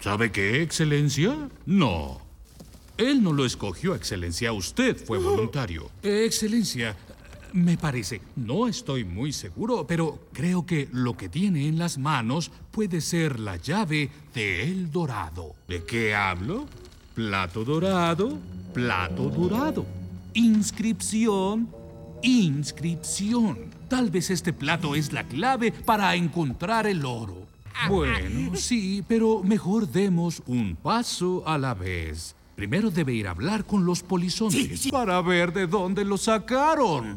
¿Sabe qué, Excelencia? No. Él no lo escogió, Excelencia. Usted fue voluntario. Excelencia, me parece, no estoy muy seguro, pero creo que lo que tiene en las manos puede ser la llave de El Dorado. ¿De qué hablo? Plato dorado, plato dorado. Inscripción, inscripción. Tal vez este plato es la clave para encontrar el oro. Bueno, sí, pero mejor demos un paso a la vez. Primero debe ir a hablar con los polizones Sí. para ver de dónde lo sacaron.